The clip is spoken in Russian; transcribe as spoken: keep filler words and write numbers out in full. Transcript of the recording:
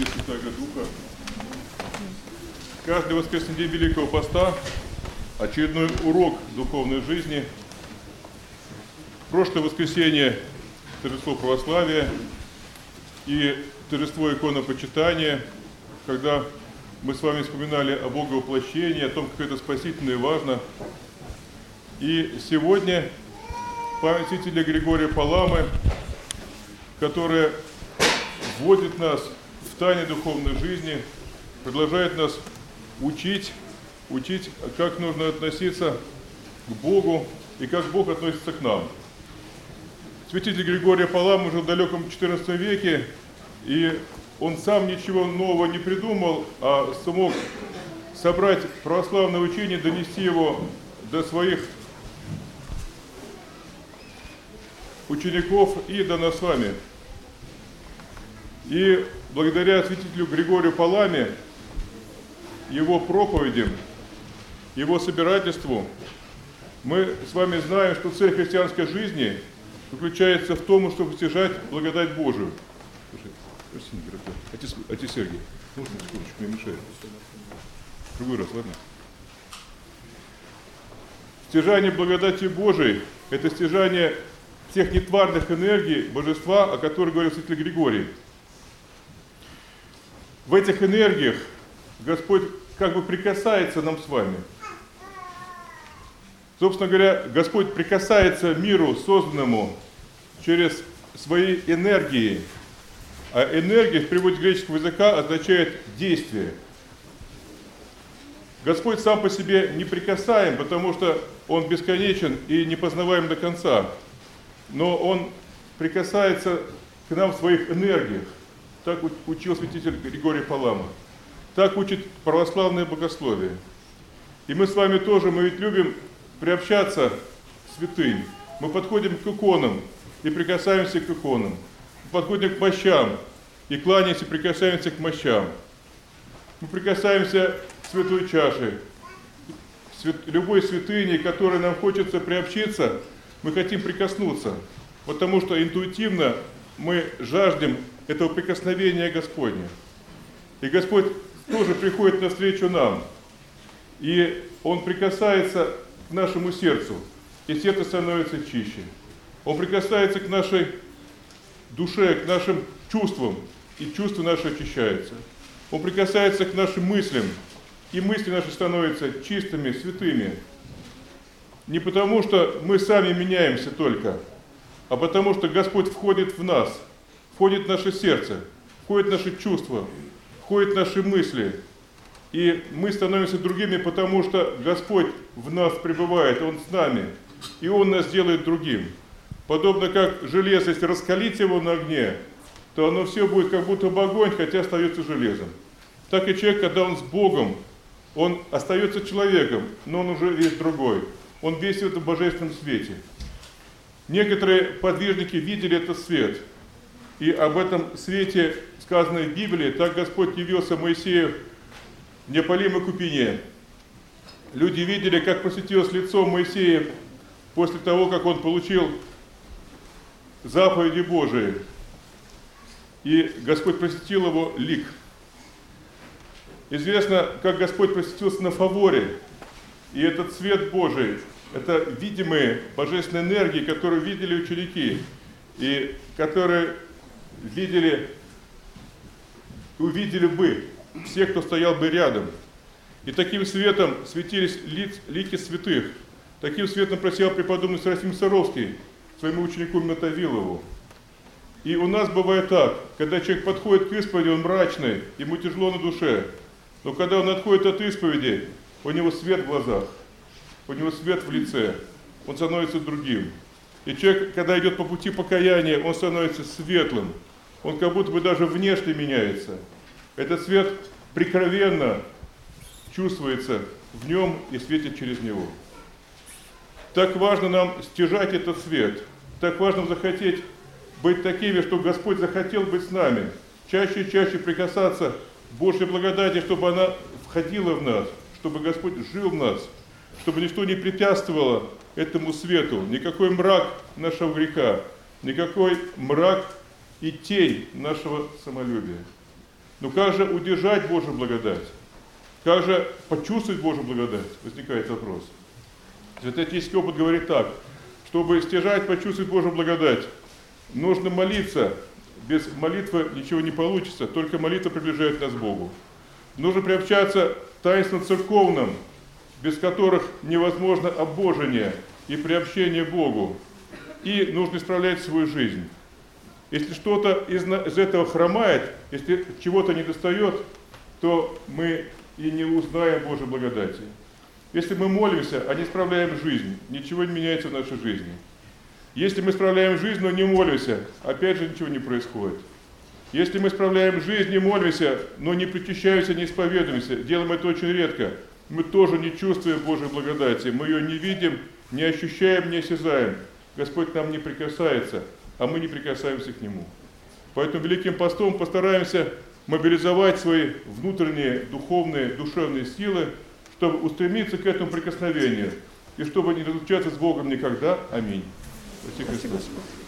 Отца и Святаго Духа. Каждый воскресный день Великого Поста очередной урок духовной жизни. Прошлое воскресенье торжество православия и торжество иконопочитания, когда мы с вами вспоминали о Боговоплощении, о том, как это спасительно и важно. И сегодня память святителя Григория Паламы, которая вводит нас в тайны духовной жизни, продолжает нас учить, учить, как нужно относиться к Богу и как Бог относится к нам. Святитель Григорий Палама жил в далеком четырнадцатом веке, и он сам ничего нового не придумал, а смог собрать православное учение, донести его до своих учеников и до нас с вами. И благодаря святителю Григорию Паламе, его проповедям, его собирательству, мы с вами знаем, что цель христианской жизни заключается в том, чтобы стяжать благодать Божию. Отец, отец Сергий, можно секундочку, мне мешает. В другой раз, ладно? Стяжание благодати Божией – это стяжание всех нетварных энергий Божества, о которых говорил святитель Григорий. В этих энергиях Господь как бы прикасается нам с вами. Собственно говоря, Господь прикасается миру, созданному через свои энергии. А энергия в переводе с греческого языка означает действие. Господь сам по себе неприкасаем, потому что Он бесконечен и непознаваем до конца. Но Он прикасается к нам в своих энергиях. Так учил святитель Григорий Палама. Так учит православное богословие. И мы с вами тоже, мы ведь любим приобщаться к святынь. Мы подходим к иконам и прикасаемся к иконам. Мы подходим к мощам и кланяемся, прикасаемся к мощам. Мы прикасаемся к святой чаше, к любой святыне, которой нам хочется приобщиться, мы хотим прикоснуться, потому что интуитивно мы жаждем этого прикосновения Господня. И Господь тоже приходит навстречу нам, и Он прикасается к нашему сердцу, и сердце становится чище. Он прикасается к нашей душе, к нашим чувствам, и чувства наши очищаются. Он прикасается к нашим мыслям, и мысли наши становятся чистыми, святыми. Не потому, что мы сами меняемся только, а потому, что Господь входит в нас, входит в наше сердце, входит в наши чувства, входит в наши мысли. И мы становимся другими, потому что Господь в нас пребывает, Он с нами, и Он нас делает другим. Подобно как железо, если раскалить его на огне, то оно все будет как будто бы огонь, хотя остается железом. Так и человек, когда он с Богом, он остается человеком, но он уже весь другой. Он весь в этом божественном свете. Некоторые подвижники видели этот свет. И об этом свете сказано в Библии. Так Господь явился Моисею в неопалимой купине. Люди видели, как просветилось лицо Моисея после того, как он получил заповеди Божии. И Господь просветил его лик. Известно, как Господь просветился на Фаворе. И этот свет Божий, это видимые божественные энергии, которые видели ученики, и которые видели, увидели бы все, кто стоял бы рядом. И таким светом светились лиц, лики святых. Таким светом просил преподобный Серафим Саровский своему ученику Мотовилову. И у нас бывает так, когда человек подходит к исповеди, он мрачный, ему тяжело на душе. Но когда он отходит от исповеди, у него свет в глазах, у него свет в лице, он становится другим. И человек, когда идет по пути покаяния, он становится светлым, он как будто бы даже внешне меняется. Этот свет прикровенно чувствуется в нем и светит через него. Так важно нам стяжать этот свет, так важно захотеть быть такими, чтобы Господь захотел быть с нами, чаще и чаще прикасаться к Божьей благодати, чтобы она входила в нас, чтобы Господь жил в нас, чтобы ничто не препятствовало этому свету, никакой мрак нашего греха, никакой мрак и тень нашего самолюбия. Но как же удержать Божью благодать? Как же почувствовать Божью благодать? Возникает вопрос. Святоотеческий опыт говорит так: чтобы стяжать, почувствовать Божью благодать, нужно молиться. Без молитвы ничего не получится, только молитва приближает нас к Богу. Нужно приобщаться к таинствам церковным, без которых невозможно обожение и приобщение к Богу. И нужно исправлять свою жизнь. Если что-то из, из этого хромает, если чего-то недостает, то мы и не узнаем Божьей благодати. Если мы молимся, а не исправляем жизнь, ничего не меняется в нашей жизни. Если мы исправляем жизнь, но не молимся, опять же ничего не происходит. Если мы исправляем жизнь, не молимся, но не причащаемся, не исповедуемся, делаем это очень редко, мы тоже не чувствуем Божьей благодати, мы ее не видим, не ощущаем, не осязаем. Господь к нам не прикасается, а мы не прикасаемся к Нему. Поэтому Великим Постом постараемся мобилизовать свои внутренние, духовные, душевные силы, чтобы устремиться к этому прикосновению, и чтобы не разлучаться с Богом никогда. Аминь. Спасибо, Господь.